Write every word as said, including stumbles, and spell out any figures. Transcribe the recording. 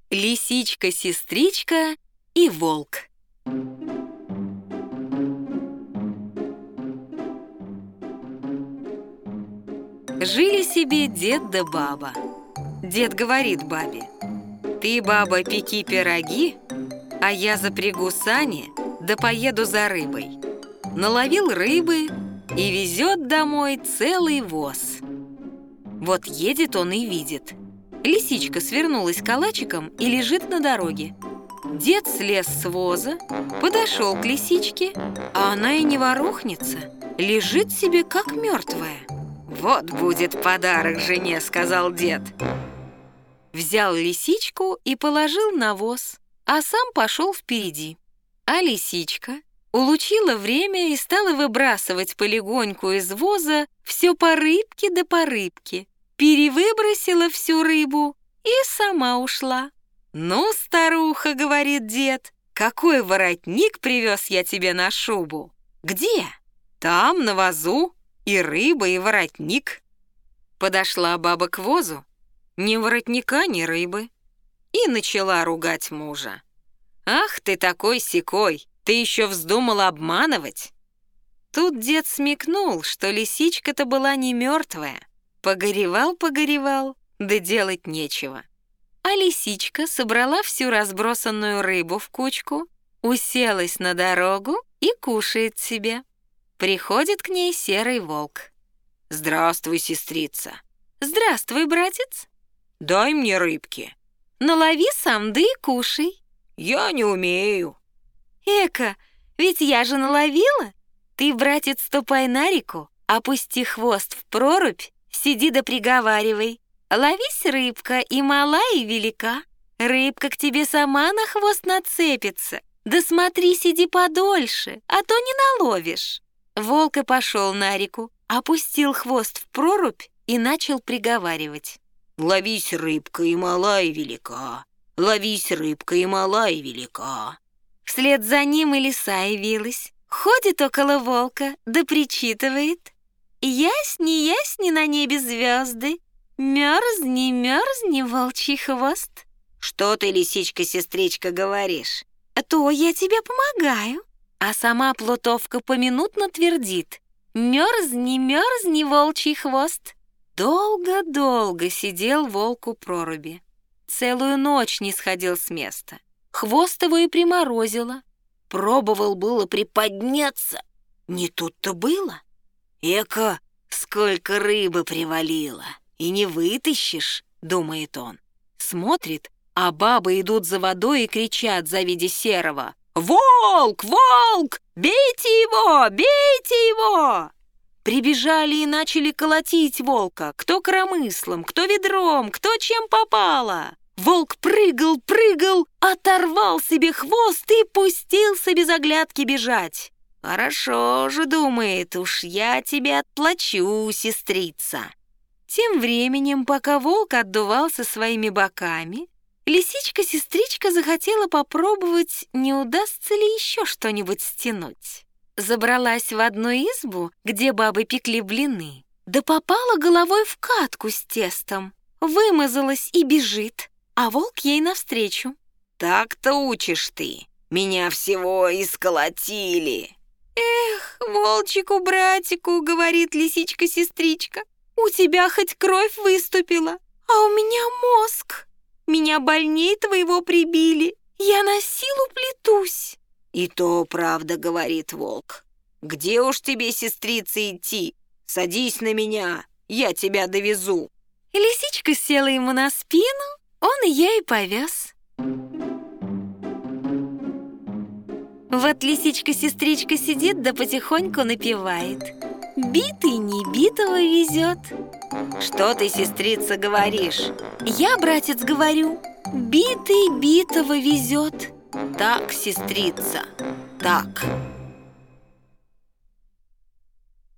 Лисичка-сестричка и волк. Жили себе дед да баба. Дед говорит бабе: «Ты, баба, пеки пироги, а я запрягу сани, да поеду за рыбой». Наловил рыбы и везет домой целый воз. Вот едет он и видит: лисичка свернулась калачиком и лежит на дороге. Дед слез с воза, подошел к лисичке, а она и не ворохнется, лежит себе как мертвая. «Вот будет подарок жене», — сказал дед. Взял лисичку и положил на воз, а сам пошел впереди. А лисичка улучила время и стала выбрасывать полегоньку из воза все по рыбке да по рыбке, перевыбросила всю рыбу и сама ушла. «Ну, старуха, — говорит дед, — какой воротник привез я тебе на шубу?» «Где?» «Там, на возу, и рыба, и воротник». Подошла баба к возу, ни воротника, ни рыбы, и начала ругать мужа. «Ах ты такой-сякой, ты еще вздумала обманывать!» Тут дед смекнул, что лисичка-то была не мертвая. Погоревал-погоревал, да делать нечего. А лисичка собрала всю разбросанную рыбу в кучку, уселась на дорогу и кушает себе. Приходит к ней серый волк. «Здравствуй, сестрица». «Здравствуй, братец». «Дай мне рыбки». «Налови сам, да и кушай». «Я не умею». «Эка, ведь я же наловила. Ты, братец, ступай на реку, опусти хвост в прорубь, сиди да приговаривай. Ловись, рыбка, и мала, и велика. Рыбка к тебе сама на хвост нацепится. Да смотри, сиди подольше, а то не наловишь». Волк и пошел на реку, опустил хвост в прорубь и начал приговаривать. «Ловись, рыбка, и мала, и велика. Ловись, рыбка, и мала, и велика». Вслед за ним и лиса явилась, ходит около волка, да причитывает: «Ясни, ясни на небе звезды, мерзни, мерзни, волчий хвост». «Что ты, лисичка-сестричка, говоришь?» «То я тебе помогаю». А сама плутовка поминутно твердит: «Мерзни, мерзни, волчий хвост». Долго-долго сидел волк у проруби. Целую ночь не сходил с места. Хвост его и приморозило. Пробовал было приподняться. Не тут-то было. «Эка, сколько рыбы привалило! И не вытащишь», — думает он. Смотрит, а бабы идут за водой и кричат, завидя серого: «Волк! Волк! Бейте его! Бейте его!» Прибежали и начали колотить волка, кто коромыслом, кто ведром, кто чем попало. Волк прыгал, прыгал, оторвал себе хвост и пустился без оглядки бежать. «Хорошо же, — думает, — уж я тебе отплачу, сестрица». Тем временем, пока волк отдувался своими боками, лисичка-сестричка захотела попробовать, не удастся ли еще что-нибудь стянуть. Забралась в одну избу, где бабы пекли блины, да попала головой в катку с тестом, вымазалась и бежит, а волк ей навстречу. «Так-то учишь ты, меня всего исколотили». «Эх, волчику-братику, — говорит лисичка-сестричка, — у тебя хоть кровь выступила, а у меня мозг. Меня больней твоего прибили, я на силу плетусь». «И то правда, — говорит волк. Где уж тебе, сестрица, идти? Садись на меня, я тебя довезу». Лисичка села ему на спину, он ее и повез. Вот лисичка-сестричка сидит да потихоньку напевает: «Битый не битого везет». «Что ты, сестрица, говоришь?» «Я, братец, говорю: битый битого везет». «Так, сестрица, так».